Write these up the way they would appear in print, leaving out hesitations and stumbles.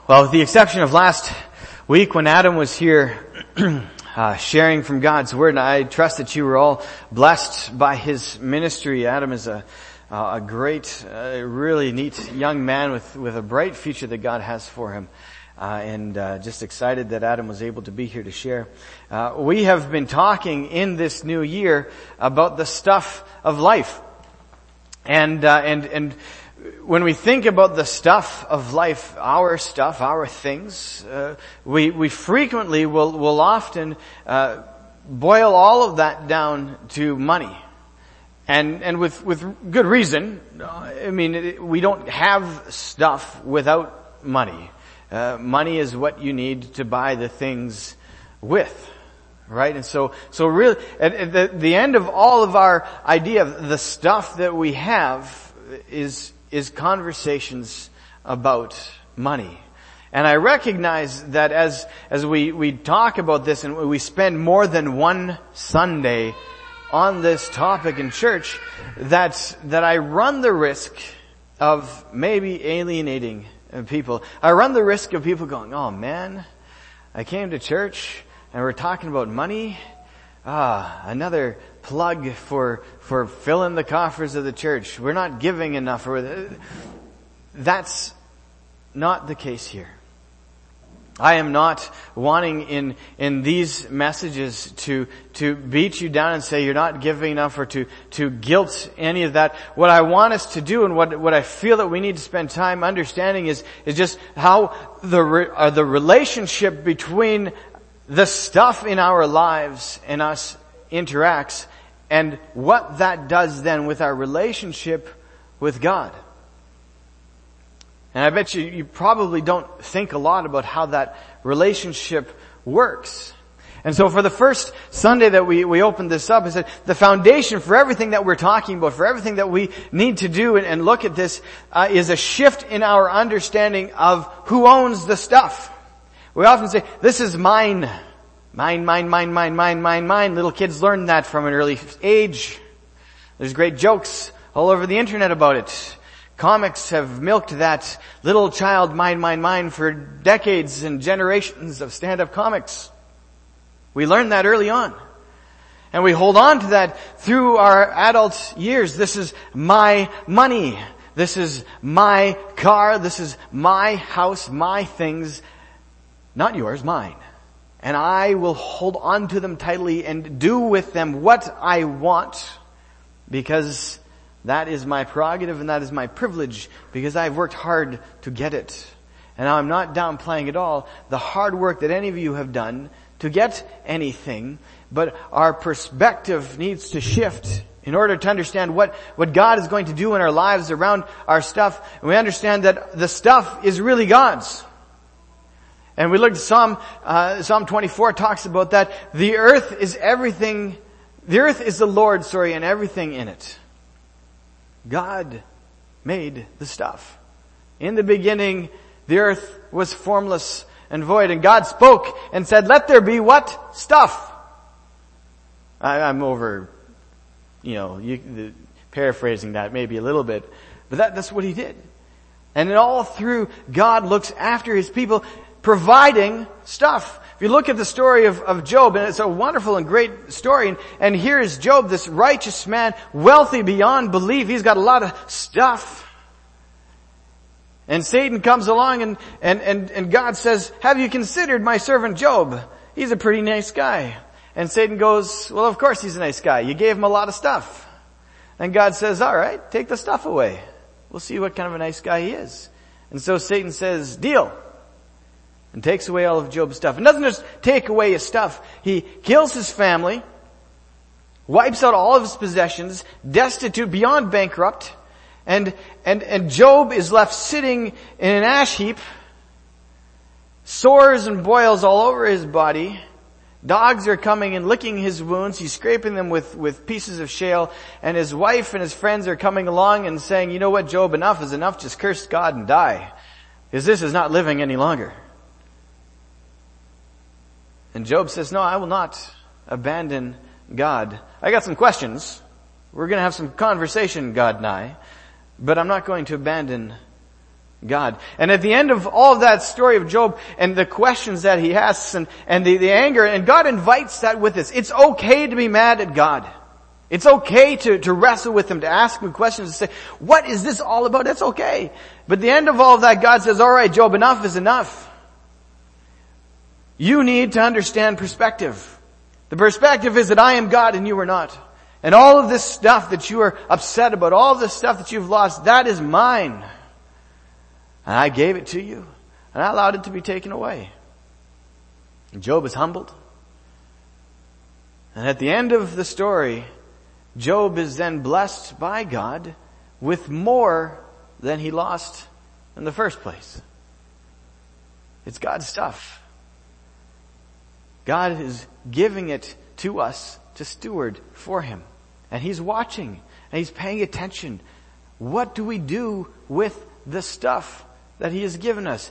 Well, with the exception of last week when Adam was here sharing from God's Word, and I trust that you were all blessed by his ministry. Adam is a great, really neat young man with a bright future that God has for him. And just excited that Adam was able to be here to share. We have been talking in this new year about the stuff of life. And when we think about the stuff of life, our stuff, our things, we frequently will often boil all of that down to money. And with good reason. I mean, we don't have stuff without money. Money is what you need to buy the things with. Right? And so really, at the end of all of our idea of the stuff that we have is conversations about money. And I recognize that as we talk about this and we spend more than one Sunday on this topic in church, that I run the risk of maybe alienating people. I run the risk of people going, "Oh man, I came to church and we're talking about money. Another plug for filling the coffers of the church. We're not giving enough." That's not the case here. I am not wanting in these messages to beat you down and say you're not giving enough or to guilt any of that. What I want us to do and what I feel that we need to spend time understanding is just how the relationship between the stuff in our lives and us interacts, and what that does then with our relationship with God. And I bet you probably don't think a lot about how that relationship works. And so for the first Sunday that we opened this up, is that the foundation for everything that we're talking about, for everything that we need to do and look at this, is a shift in our understanding of who owns the stuff. We often say, "This is mine. Mine, mine, mine, mine, mine, mine, mine." Little kids learn that from an early age. There's great jokes all over the internet about it. Comics have milked that little child mine, mine, mine for decades and generations of stand-up comics. We learn that early on. And we hold on to that through our adult years. This is my money. This is my car. This is my house, my things. Not yours, mine. And I will hold on to them tightly and do with them what I want, because that is my prerogative and that is my privilege, because I've worked hard to get it. And I'm not downplaying at all the hard work that any of you have done to get anything, but our perspective needs to shift in order to understand what God is going to do in our lives around our stuff. And we understand that the stuff is really God's. And we looked at Psalm 24 talks about that. The earth is the Lord's, and everything in it. God made the stuff. In the beginning, the earth was formless and void, and God spoke and said, "Let there be" what? Stuff. I'm over, paraphrasing that maybe a little bit, but that's what He did. And all through, God looks after His people, providing stuff. If you look at the story of Job, and it's a wonderful and great story, and here is Job, this righteous man, wealthy beyond belief. He's got a lot of stuff. And Satan comes along and God says, "Have you considered my servant Job? He's a pretty nice guy." And Satan goes, "Well, of course he's a nice guy. You gave him a lot of stuff." And God says, "All right, take the stuff away. We'll see what kind of a nice guy he is." And so Satan says, "Deal." And takes away all of Job's stuff. And doesn't just take away his stuff. He kills his family, wipes out all of his possessions, destitute, beyond bankrupt, and Job is left sitting in an ash heap, sores and boils all over his body. Dogs are coming and licking his wounds. He's scraping them with pieces of shale. And his wife and his friends are coming along and saying, "You know what, Job, enough is enough. Just curse God and die, because this is not living any longer." And Job says, "No, I will not abandon God. I got some questions. We're going to have some conversation, God and I. But I'm not going to abandon God. And at the end of all of that story of Job and the questions that he asks and the anger, and God invites that with us. It's okay to be mad at God. It's okay to wrestle with Him, to ask Him questions, to say, what is this all about? That's okay. But at the end of all of that, God says, all right, Job, enough is enough. You need to understand perspective. The perspective is that I am God and you are not. And all of this stuff that you are upset about, all of this stuff that you've lost, that is mine. And I gave it to you, and I allowed it to be taken away. And Job is humbled. And at the end of the story, Job is then blessed by God with more than he lost in the first place. It's God's stuff. God is giving it to us to steward for Him. And He's watching, and He's paying attention. What do we do with the stuff that He has given us?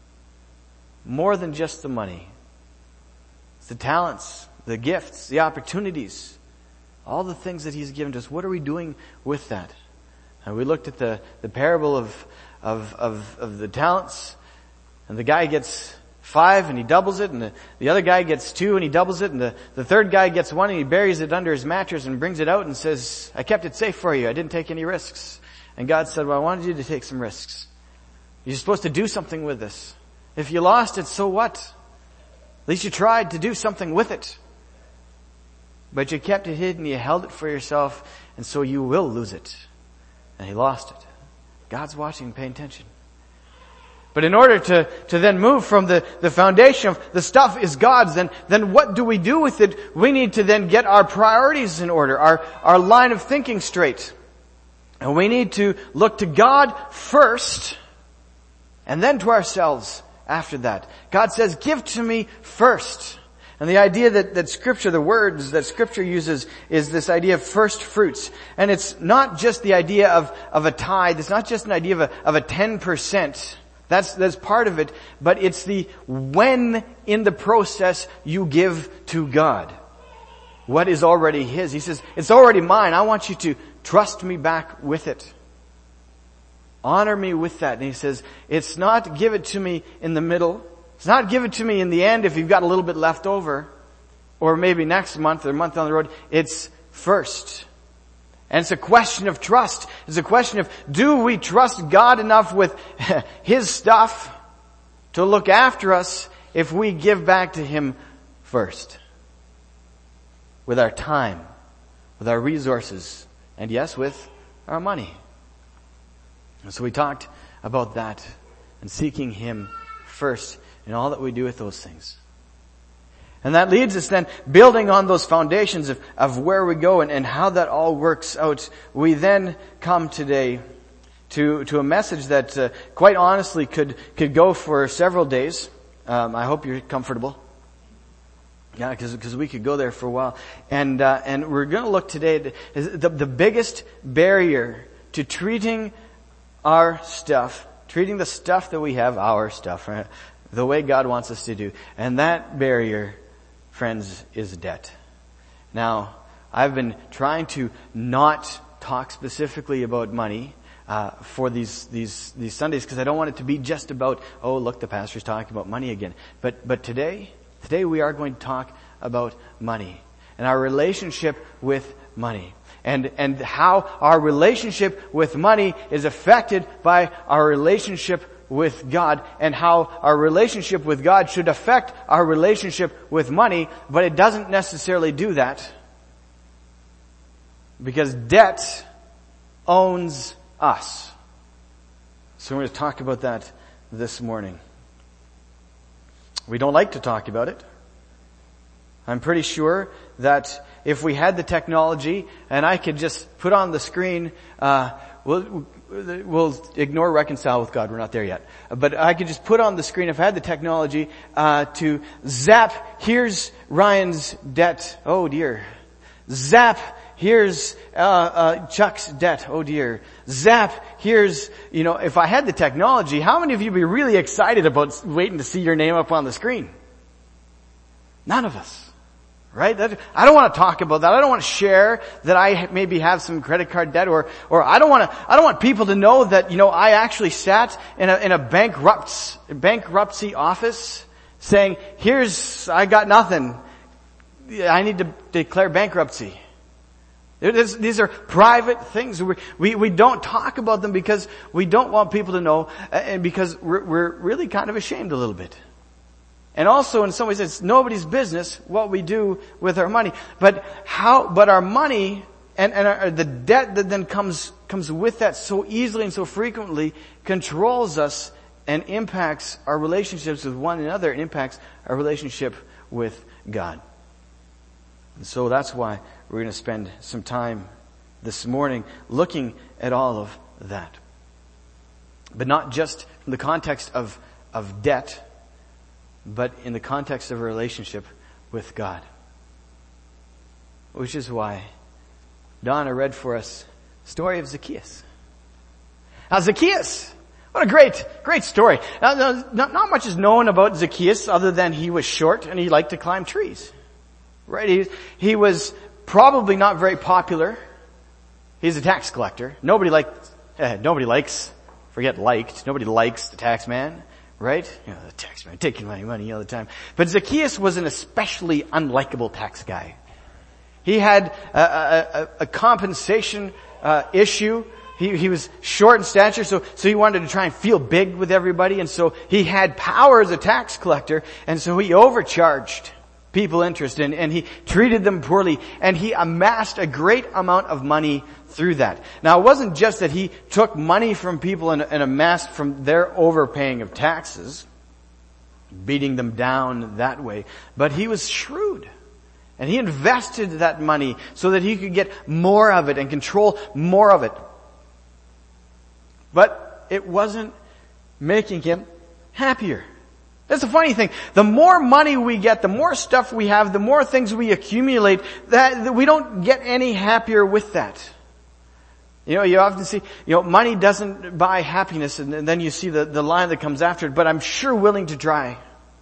More than just the money. It's the talents, the gifts, the opportunities, all the things that He's given to us. What are we doing with that? And we looked at the parable of the talents, and the guy gets 5 and he doubles it, and the other guy gets 2 and he doubles it, and the third guy gets 1 and he buries it under his mattress and brings it out and says, I kept it safe for you. I didn't take any risks. And God said, well, I wanted you to take some risks. You're supposed to do something with this. If you lost it, so what? At least you tried to do something with it. But you kept it hidden, you held it for yourself, and so you will lose it. And he lost it. God's watching and paying attention. But in order to then move from the foundation of the stuff is God's, then what do we do with it? We need to then get our priorities in order, our line of thinking straight. And we need to look to God first, and then to ourselves after that. God says, give to me first. And the idea that Scripture, the words that Scripture uses, is this idea of first fruits. And it's not just the idea of a tithe. It's not just an idea of a 10%. That's part of it. But it's the when in the process you give to God what is already His. He says, it's already mine. I want you to trust me back with it. Honor me with that. And He says, it's not give it to me in the middle. It's not give it to me in the end if you've got a little bit left over. Or maybe next month or a month down the road. It's first. And it's a question of trust. It's a question of, do we trust God enough with His stuff to look after us if we give back to Him first? With our time, with our resources, and yes, with our money. And so we talked about that and seeking Him first in all that we do with those things. And that leads us then, building on those foundations of where we go and how that all works out, we then come today to a message that quite honestly could go for several days. I hope you're comfortable. Yeah, because we could go there for a while. And we're going to look today at the biggest barrier to treating our stuff, treating the stuff that we have, our stuff, right, the way God wants us to do. And that barrier, friends, is debt. Now, I've been trying to not talk specifically about money for these Sundays because I don't want it to be just about, oh, look, the pastor's talking about money again. But today we are going to talk about money and our relationship with money. And how our relationship with money is affected by our relationship with God, and how our relationship with God should affect our relationship with money, but it doesn't necessarily do that. Because debt owns us. So we're going to talk about that this morning. We don't like to talk about it. I'm pretty sure that if we had the technology and I could just put on the screen, we'll ignore reconcile with God. We're not there yet. But I could just put on the screen, if I had the technology, to zap, here's Ryan's debt. Oh dear. Zap, here's Chuck's debt. Oh dear. Zap, here's, if I had the technology, how many of you would be really excited about waiting to see your name up on the screen? None of us. Right? I don't want to talk about that. I don't want to share that I maybe have some credit card debt, or I don't want people to know that, I actually sat in a bankruptcy office saying, I got nothing. I need to declare bankruptcy. These are private things. We don't talk about them because we don't want people to know, and because we're really kind of ashamed a little bit. And also, in some ways, it's nobody's business what we do with our money. But our money and the debt that then comes with that so easily and so frequently controls us and impacts our relationships with one another, and impacts our relationship with God. And so that's why we're going to spend some time this morning looking at all of that. But not just from the context of debt, but in the context of a relationship with God. Which is why Donna read for us the story of Zacchaeus. Now Zacchaeus, what a great story. Now, not much is known about Zacchaeus other than he was short and he liked to climb trees. Right? He was probably not very popular. He's a tax collector. Nobody likes the tax man. Right? The tax man taking my money all the time. But Zacchaeus was an especially unlikable tax guy. He had a compensation issue. He was short in stature, so he wanted to try and feel big with everybody, and so he had power as a tax collector, and so he overcharged people interest, and he treated them poorly, and he amassed a great amount of money through that. Now, it wasn't just that he took money from people and amassed from their overpaying of taxes, beating them down that way, but he was shrewd. And he invested that money so that he could get more of it and control more of it. But it wasn't making him happier. That's the funny thing. The more money we get, the more stuff we have, the more things we accumulate, that we don't get any happier with that. You often see, money doesn't buy happiness, and then you see the line that comes after it, but I'm sure willing to try.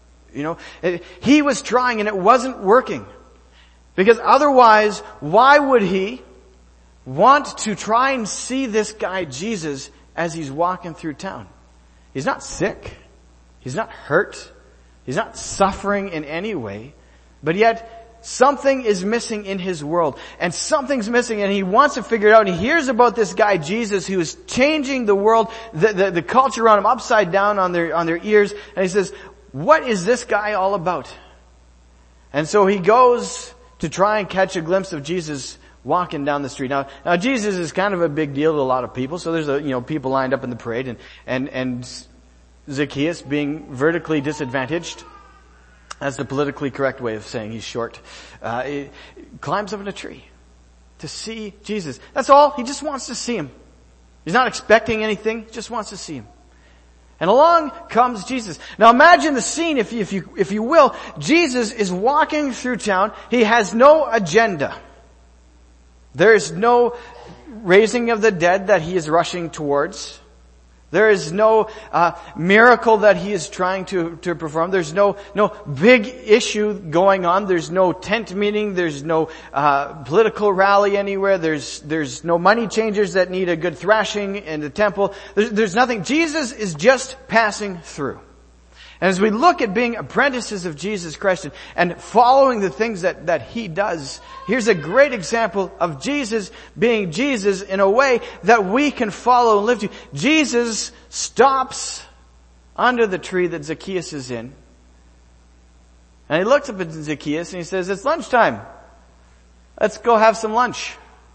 He was trying and it wasn't working. Because otherwise, why would he want to try and see this guy Jesus as he's walking through town? He's not sick. He's not hurt. He's not suffering in any way. But yet, something is missing in his world. And something's missing, and he wants to figure it out. And he hears about this guy Jesus who is changing the world, the culture around him upside down on their ears. And he says, what is this guy all about? And so he goes to try and catch a glimpse of Jesus walking down the street. Now Jesus is kind of a big deal to a lot of people. So there's people lined up in the parade, and Zacchaeus, being vertically disadvantaged, that's the politically correct way of saying he's short, he climbs up in a tree to see Jesus. That's all. He just wants to see him. He's not expecting anything. He just wants to see him. And along comes Jesus. Now imagine the scene, if you will. Jesus is walking through town. He has no agenda. There is no raising of the dead that he is rushing towards. There is no miracle that he is trying to perform. There's no big issue going on. There's no tent meeting. There's no political rally anywhere. There's no money changers that need a good thrashing in the temple. There's nothing. Jesus is just passing through. And as we look at being apprentices of Jesus Christ and following the things that he does, here's a great example of Jesus being Jesus in a way that we can follow and live to. Jesus stops under the tree that Zacchaeus is in. And he looks up at Zacchaeus and he says, it's lunchtime. Let's go have some lunch.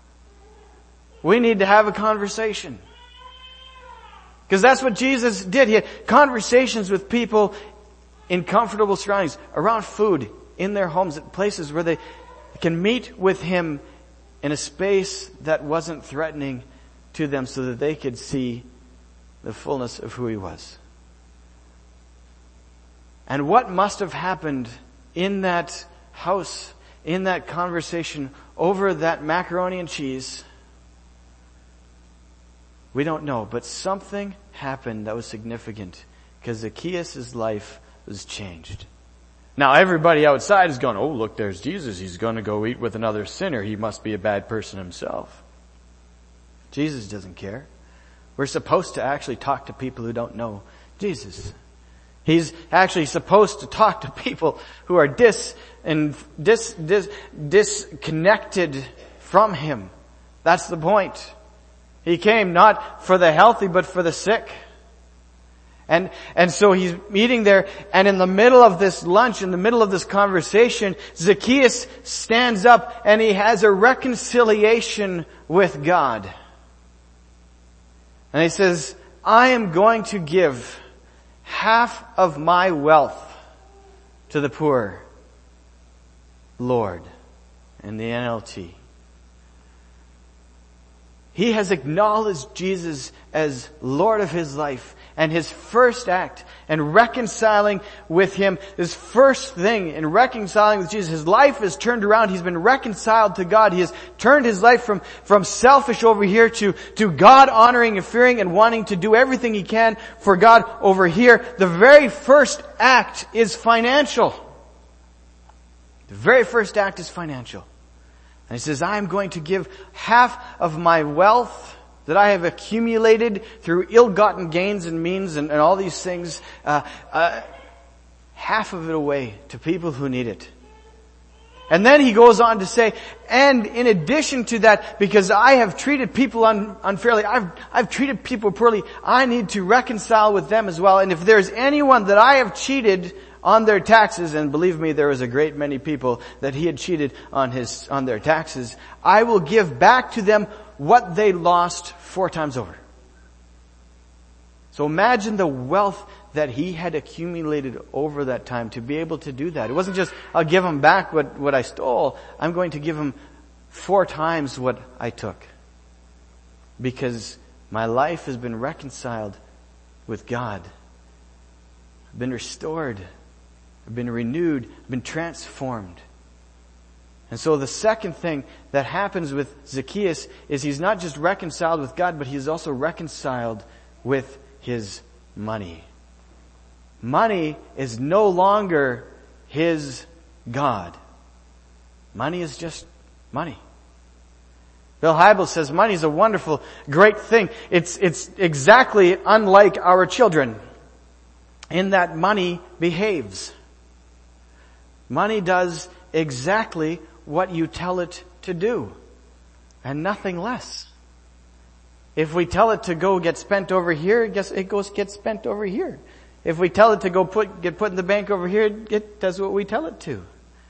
We need to have a conversation. Because that's what Jesus did. He had conversations with people in comfortable surroundings, around food, in their homes, at places where they can meet with him in a space that wasn't threatening to them, so that they could see the fullness of who he was. And what must have happened in that house, in that conversation, over that macaroni and cheese, we don't know, but something happened that was significant, because Zacchaeus' life was changed. Now everybody outside is going, oh, look, there's Jesus. He's going to go eat with another sinner. He must be a bad person himself. Jesus doesn't care. We're supposed to actually talk to people who don't know Jesus. He's actually supposed to talk to people who are disconnected from Him. That's the point. He came not for the healthy, but for the sick. And so He's eating there, and in the middle of this lunch, in the middle of this conversation, Zacchaeus stands up and he has a reconciliation with God. And he says, I am going to give half of my wealth to the poor, Lord, in the NLT. He has acknowledged Jesus as Lord of his life, and his first act in reconciling with Him, his first thing in reconciling with Jesus, his life is turned around. He's been reconciled to God. He has turned his life from selfish over here to God honoring and fearing and wanting to do everything he can for God over here. The very first act is financial. The very first act is financial. And he says, I am going to give half of my wealth that I have accumulated through ill-gotten gains and means and all these things, half of it away to people who need it. And then he goes on to say, and in addition to that, because I have treated people unfairly, I've treated people poorly, I need to reconcile with them as well. And if there's anyone that I have cheated on their taxes, and believe me, there was a great many people that he had cheated on their taxes, I will give back to them what they lost 4 times over. So imagine the wealth that he had accumulated over that time to be able to do that. It wasn't just, I'll give him back what I stole. I'm going to give him 4 times what I took. Because my life has been reconciled with God. I've been restored. I've been renewed. I've been transformed. And so the second thing that happens with Zacchaeus is he's not just reconciled with God, but he's also reconciled with his money. Money is no longer his God. Money is just money. Bill Hybels says money is a wonderful, great thing. It's exactly unlike our children in that money behaves. Money does exactly what you tell it to do, and nothing less. If we tell it to go get spent over here, it goes get spent over here. If we tell it to go get put in the bank over here, it does what we tell it to.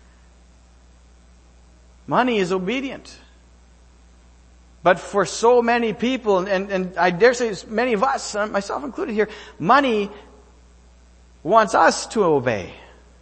Money is obedient. But for so many people, and I dare say many of us, myself included here, money wants us to obey.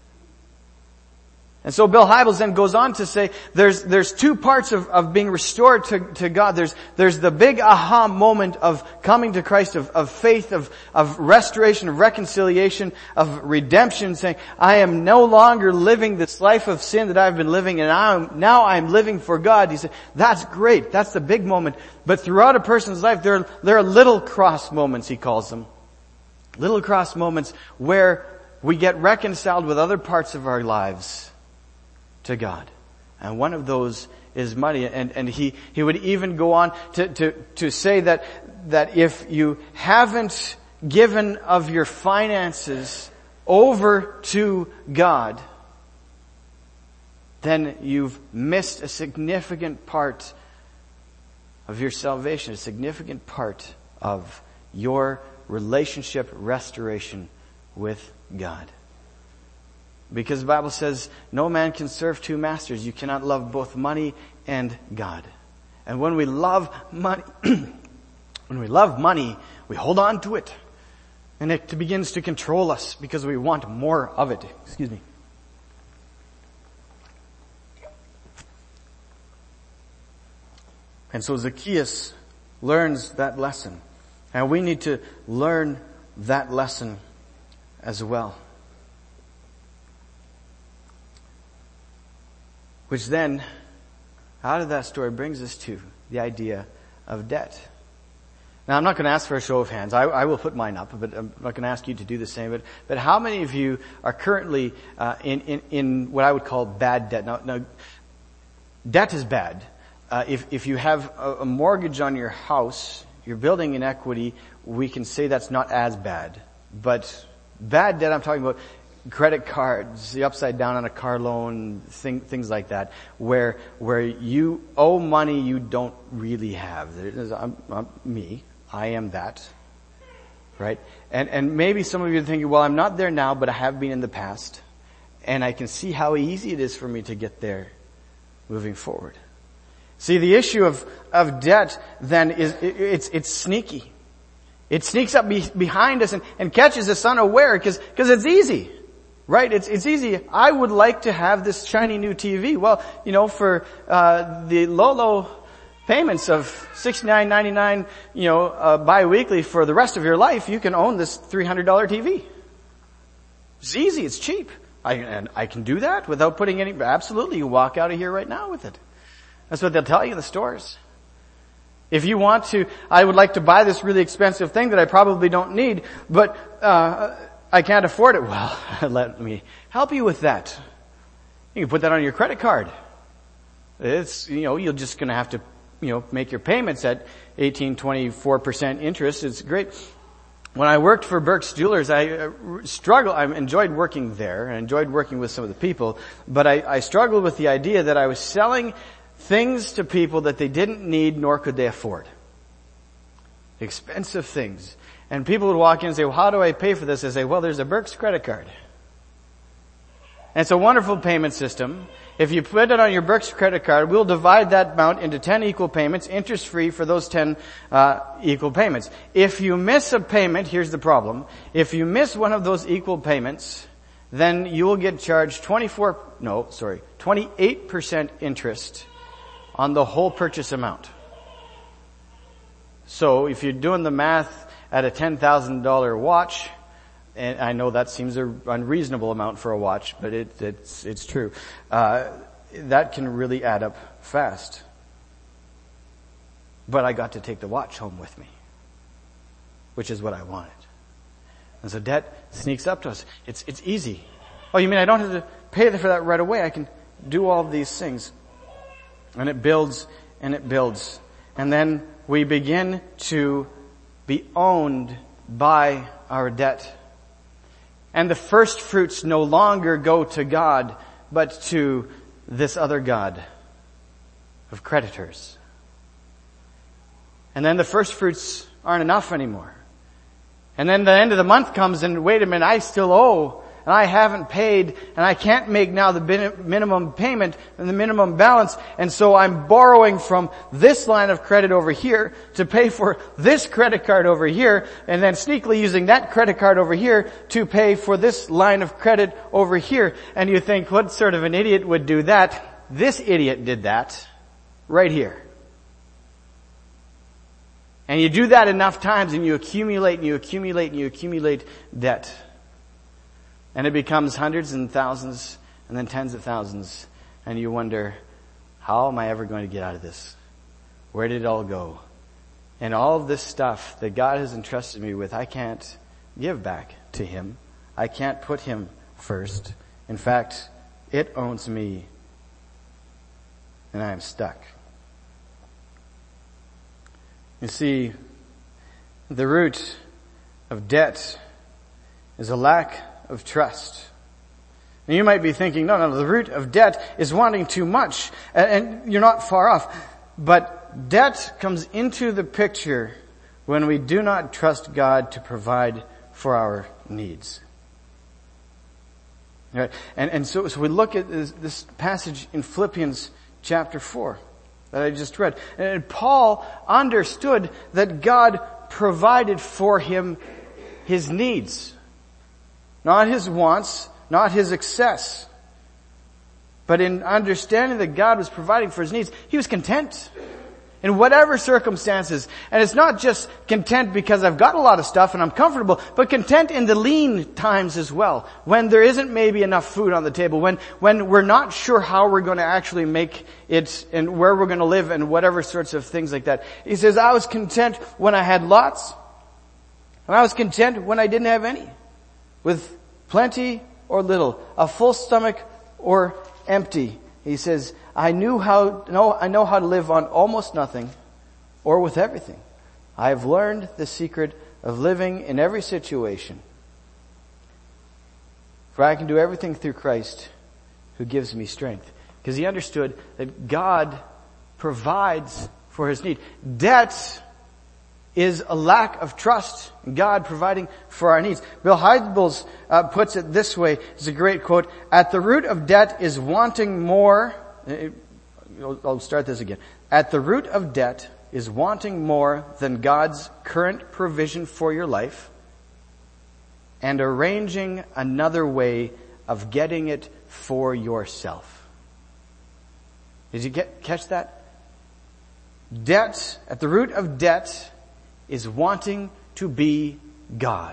And so Bill Hybels then goes on to say there's 2 parts of being restored to God. There's the big aha moment of coming to Christ, of faith, of restoration, of reconciliation, of redemption, saying, I am no longer living this life of sin that I've been living, and now I'm living for God. He said, that's great. That's the big moment. But throughout a person's life, there are little cross moments, he calls them. Little cross moments where we get reconciled with other parts of our lives to God. And one of those is money. And he would even go on to say that if you haven't given of your finances over to God, then you've missed a significant part of your salvation, a significant part of your relationship restoration with God. Because the Bible says, no man can serve 2 masters. You cannot love both money and God. And when we love money, we hold on to it. And it begins to control us because we want more of it. Excuse me. And so Zacchaeus learns that lesson. And we need to learn that lesson as well. Which then, out of that story, brings us to the idea of debt. Now, I'm not going to ask for a show of hands. I will put mine up, but I'm not going to ask you to do the same. But how many of you are currently in what I would call bad debt? Now debt is bad. If you have a mortgage on your house, you're building in equity, we can say that's not as bad. But bad debt, I'm talking about credit cards, the upside down on a car loan, things like that, where you owe money you don't really have. I am that. Right? And maybe some of you are thinking, well, I'm not there now, but I have been in the past. And I can see how easy it is for me to get there moving forward. See, the issue of debt then is, it's sneaky. It sneaks up behind us and catches us unaware because it's easy. Right? It's easy. I would like to have this shiny new TV. Well, for, the low payments of $69.99, bi-weekly for the rest of your life, you can own this $300 TV. It's easy. It's cheap. I can do that without putting absolutely, you walk out of here right now with it. That's what they'll tell you in the stores. If you want to, I would like to buy this really expensive thing that I probably don't need, but, I can't afford it. Well, let me help you with that. You can put that on your credit card. It's, you're just gonna have to, make your payments at 18-24% interest. It's great. When I worked for Burke's Jewelers, I enjoyed working there. I enjoyed working with some of the people, but I struggled with the idea that I was selling things to people that they didn't need nor could they afford. Expensive things. And people would walk in and say, well, how do I pay for this? I say, well, there's a Burke's credit card. And it's a wonderful payment system. If you put it on your Burke's credit card, we'll divide that amount into 10 equal payments, interest-free for those 10 equal payments. If you miss a payment, here's the problem. If you miss one of those equal payments, then you will get charged 28% interest on the whole purchase amount. So if you're doing the math at a $10,000 watch, and I know that seems an unreasonable amount for a watch, but it's true. That can really add up fast. But I got to take the watch home with me, which is what I wanted. And so debt sneaks up to us. It's easy. Oh, you mean I don't have to pay for that right away? I can do all of these things. And it builds and it builds. And then we begin to be owned by our debt. And the first fruits no longer go to God, but to this other god of creditors. And then the first fruits aren't enough anymore. And then the end of the month comes and wait a minute, I still owe, and I haven't paid, and I can't make now the minimum payment and the minimum balance, and so I'm borrowing from this line of credit over here to pay for this credit card over here, and then sneakily using that credit card over here to pay for this line of credit over here. And you think, what sort of an idiot would do that? This idiot did that right here. And you do that enough times and you accumulate and you accumulate and you accumulate debt. And it becomes hundreds and thousands and then tens of thousands. And you wonder, how am I ever going to get out of this? Where did it all go? And all of this stuff that God has entrusted me with, I can't give back to Him. I can't put Him first. In fact, it owns me. And I am stuck. You see, the root of debt is a lack of trust. And you might be thinking, no, the root of debt is wanting too much. And you're not far off. But debt comes into the picture when we do not trust God to provide for our needs. Right? And so we look at this passage in Philippians chapter 4 that I just read. And Paul understood that God provided for him his needs. Not his wants, not his excess. But in understanding that God was providing for his needs, he was content. in whatever circumstances. And it's not just content because I've got a lot of stuff and I'm comfortable, but content in the lean times as well. When there isn't maybe enough food on the table, when we're not sure how we're going to actually make it and where we're going to live and whatever sorts of things like that. He says, I was content when I had lots, and I was content when I didn't have any. With plenty or little, a full stomach or empty. He says, I know how to live on almost nothing or with everything. I have learned the secret of living in every situation. For I can do everything through Christ who gives me strength. Because he understood that God provides for his need. Debt is a lack of trust in God providing for our needs. Bill Hybels puts it this way. It's a great quote. At the root of debt is wanting more. I'll start this again. At the root of debt is wanting more than God's current provision for your life and arranging another way of getting it for yourself. Did you catch that? Debt, at the root of debt is wanting to be God.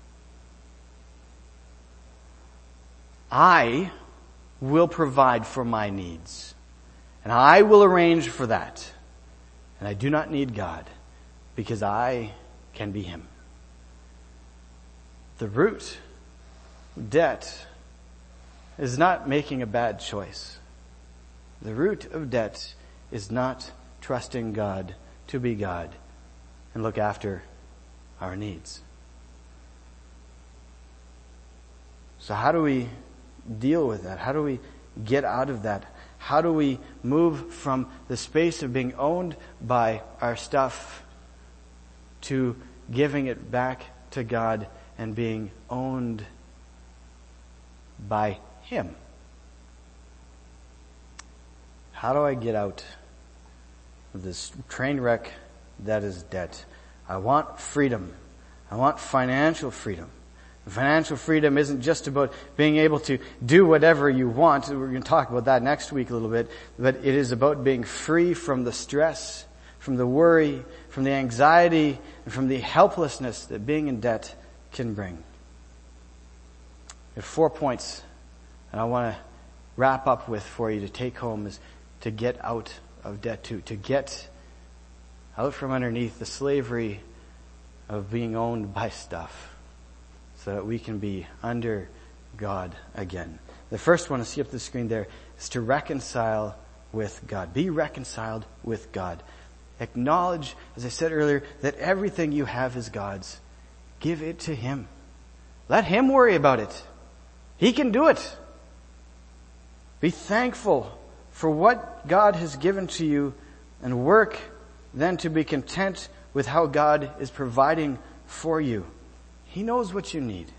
I will provide for my needs. And I will arrange for that. And I do not need God because I can be him. The root of debt is not making a bad choice. The root of debt is not trusting God to be God and look after our needs. So how do we deal with that? How do we get out of that? How do we move from the space of being owned by our stuff to giving it back to God and being owned by him? How do I get out of this train wreck that is debt? I want freedom. I want financial freedom. Financial freedom isn't just about being able to do whatever you want. We're going to talk about that next week a little bit. But it is about being free from the stress, from the worry, from the anxiety, and from the helplessness that being in debt can bring. I have 4 points and I want to wrap up with for you to take home is to get out of debt too. To get out from underneath the slavery of being owned by stuff, so that we can be under God again. The first one, I see up the screen there, is to reconcile with God. Be reconciled with God. Acknowledge, as I said earlier, that everything you have is God's. Give it to him. Let him worry about it. He can do it. Be thankful for what God has given to you and work then to be content with how God is providing for you. He knows what you need.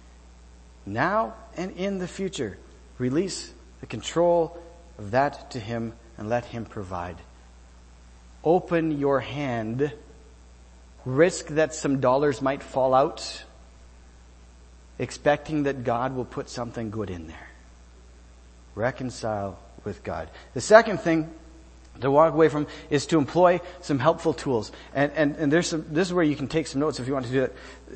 Now and in the future, release the control of that to him and let him provide. Open your hand. Risk that some dollars might fall out, expecting that God will put something good in there. Reconcile with God. The second thing to walk away from is to employ some helpful tools. And this is where you can take some notes if you want to do that.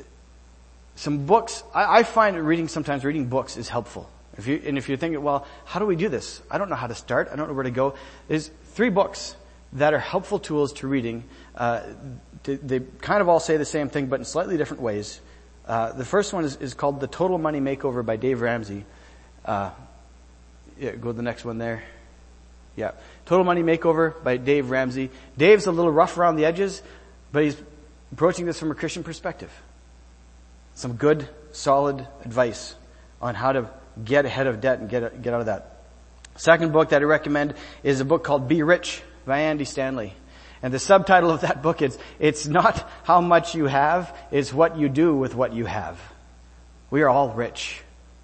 Some books, I find sometimes reading books is helpful. If you're thinking, well, how do we do this? I don't know how to start. I don't know where to go. There's 3 books that are helpful tools to reading. They kind of all say the same thing, but in slightly different ways. The first one is called The Total Money Makeover by Dave Ramsey. Go to the next one there. Yeah. Total Money Makeover by Dave Ramsey. Dave's a little rough around the edges, but he's approaching this from a Christian perspective. Some good, solid advice on how to get ahead of debt and get out of that. Second book that I recommend is a book called Be Rich by Andy Stanley. And the subtitle of that book is, it's not how much you have, it's what you do with what you have. We are all rich.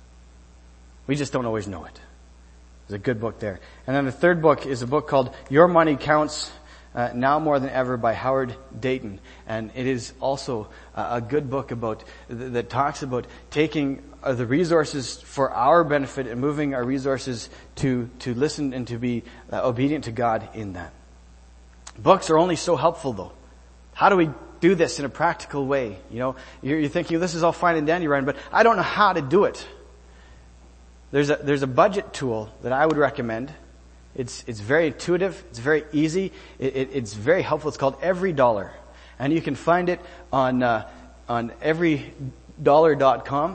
We just don't always know it. There's a good book there. And then the third book is a book called Your Money Counts, Now More Than Ever by Howard Dayton. And it is also a good book that talks about taking the resources for our benefit and moving our resources to listen and to be obedient to God in that. Books are only so helpful though. How do we do this in a practical way? You know, you're thinking this is all fine and dandy, Ryan, but I don't know how to do it. There's a budget tool that I would recommend. It's very intuitive. It's very easy. It's very helpful. It's called EveryDollar. And you can find it on everydollar.com.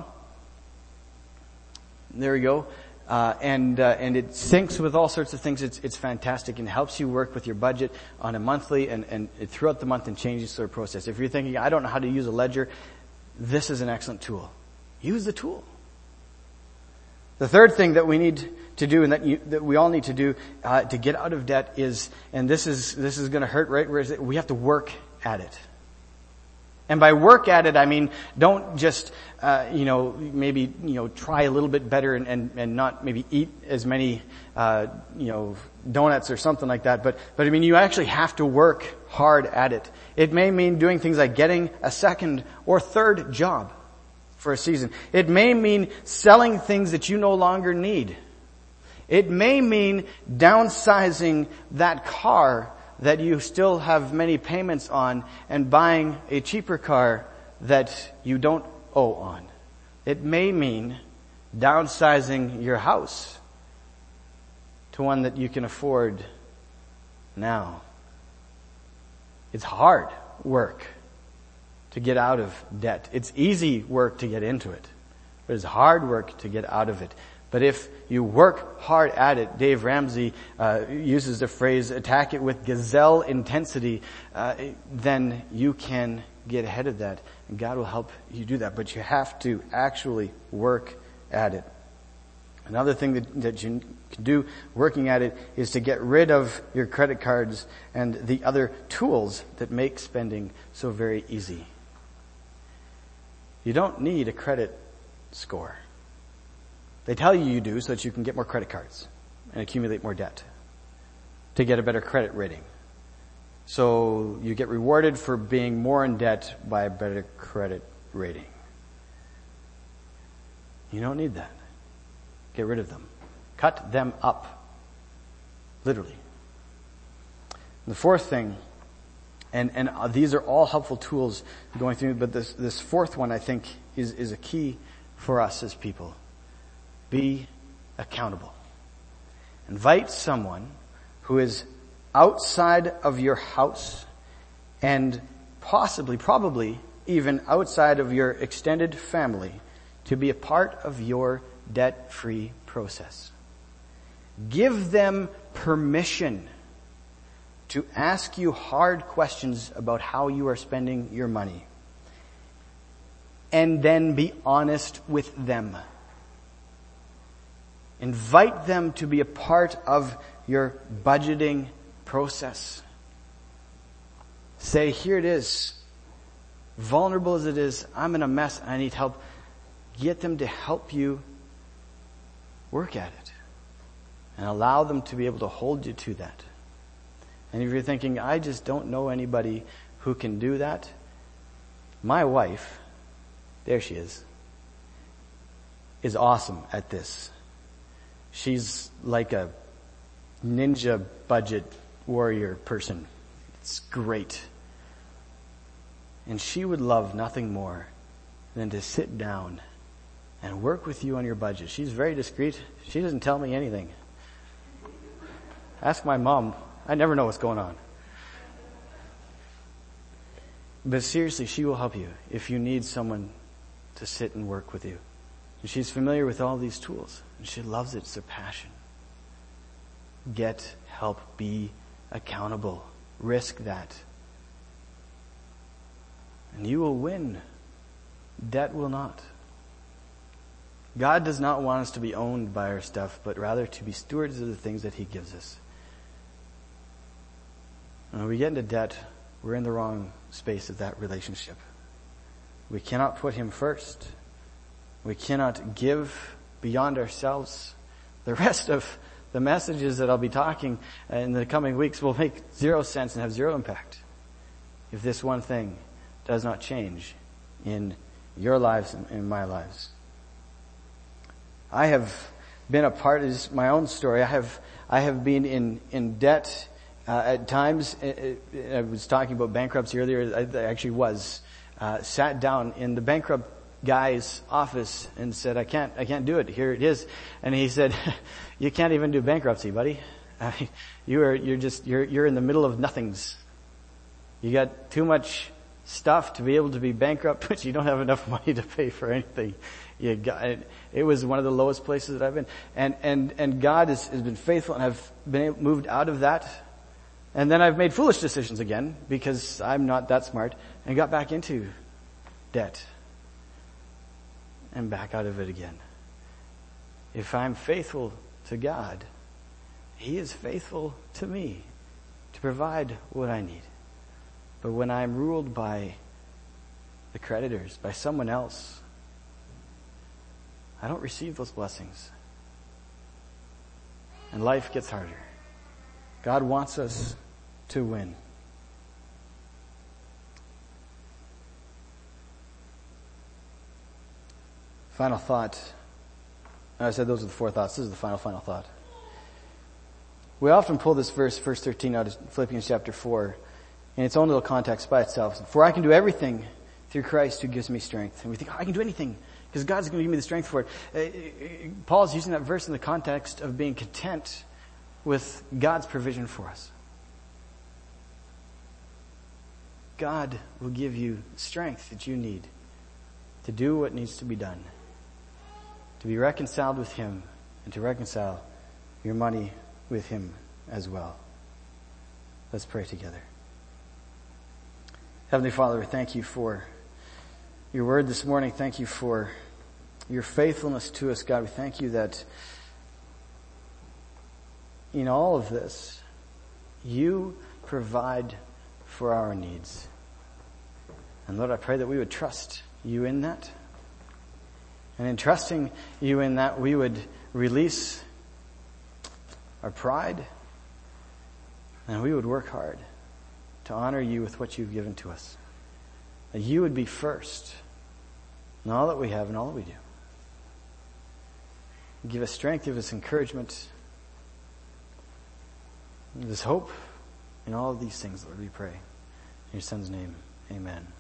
There we go. And it syncs with all sorts of things. It's fantastic and helps you work with your budget on a monthly and throughout the month and changes the process. If you're thinking, I don't know how to use a ledger, this is an excellent tool. Use the tool. The third thing that we need to do and that we all need to do to get out of debt is, and this is going to hurt, right? We have to work at it. And by work at it, I mean, don't just, maybe, try a little bit better and not maybe eat as many, donuts or something like that. But I mean, you actually have to work hard at it. It may mean doing things like getting a second or third job for a season. It may mean selling things that you no longer need. It may mean downsizing that car that you still have many payments on and buying a cheaper car that you don't owe on. It may mean downsizing your house to one that you can afford now. It's hard work to get out of debt. It's easy work to get into it, but it's hard work to get out of it. But if you work hard at it, Dave Ramsey uses the phrase, attack it with gazelle intensity, then you can get ahead of that. And God will help you do that. But you have to actually work at it. Another thing that you can do working at it is to get rid of your credit cards and the other tools that make spending so very easy. You don't need a credit score. They tell you do so that you can get more credit cards and accumulate more debt to get a better credit rating. So you get rewarded for being more in debt by a better credit rating. You don't need that. Get rid of them. Cut them up. Literally. The fourth thing, and these are all helpful tools going through, but this fourth one I think is a key for us as people. Be accountable. Invite someone who is outside of your house and probably even outside of your extended family to be a part of your debt-free process. Give them permission to ask you hard questions about how you are spending your money. And then be honest with them. Invite them to be a part of your budgeting process. Say, here it is. Vulnerable as it is, I'm in a mess, I need help. Get them to help you work at it. And allow them to be able to hold you to that. And if you're thinking, I just don't know anybody who can do that, my wife, there she is awesome at this. She's like a ninja budget warrior person. It's great. And she would love nothing more than to sit down and work with you on your budget. She's very discreet. She doesn't tell me anything. Ask my mom. I never know what's going on. But seriously, she will help you if you need someone to sit and work with you. And she's familiar with all these tools. And she loves it. It's her passion. Get help. Be accountable. Risk that. And you will win. Debt will not. God does not want us to be owned by our stuff, but rather to be stewards of the things that He gives us. And when we get into debt, we're in the wrong space of that relationship. We cannot put Him first. We cannot give beyond ourselves. The rest of the messages that I'll be talking in the coming weeks will make zero sense and have zero impact if this one thing does not change in your lives and in my lives. I have been a part of this, my own story. I have been in debt At times, I was talking about bankruptcy earlier. I actually sat down in the bankrupt guy's office and said, I can't do it. Here it is. And he said, you can't even do bankruptcy, buddy. You're in the middle of nothings. You got too much stuff to be able to be bankrupt, but you don't have enough money to pay for anything. It was one of the lowest places that I've been. And God has been faithful, and I've moved out of that. And then I've made foolish decisions again because I'm not that smart, and got back into debt. And back out of it again. If I'm faithful to God, He is faithful to me to provide what I need. But when I'm ruled by the creditors, by someone else, I don't receive those blessings. And life gets harder. God wants us to win. Final thought. I said those are the 4 thoughts. This is the final thought. We often pull this verse 13, out of Philippians chapter 4, in its own little context by itself. For I can do everything through Christ who gives me strength. And we think, I can do anything because God's going to give me the strength for it. Paul's using that verse in the context of being content with God's provision for us. God will give you strength that you need to do what needs to be done. To be reconciled with Him and to reconcile your money with Him as well. Let's pray together. Heavenly Father, thank you for your word this morning. Thank you for your faithfulness to us, God. We thank you that in all of this, you provide for our needs. And Lord, I pray that we would trust you in that. And in trusting you in that, we would release our pride, and we would work hard to honor you with what you've given to us. That you would be first in all that we have and all that we do. Give us strength, give us encouragement, give us hope in all of these things, Lord, we pray. In your Son's name, amen.